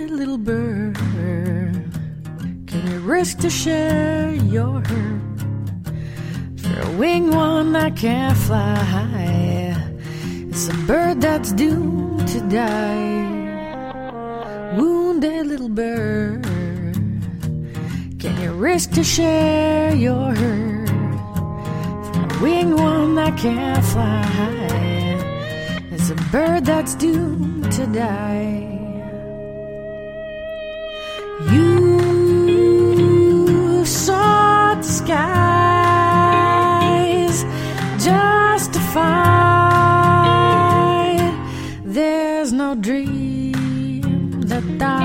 Wounded little bird, can you risk to share your hurt for a winged one that can't fly? It's a bird that's doomed to die. Wounded little bird, can you risk to share your hurt for a winged one that can't fly? It's a bird that's doomed to die. You sought the skies justified. There's no dream that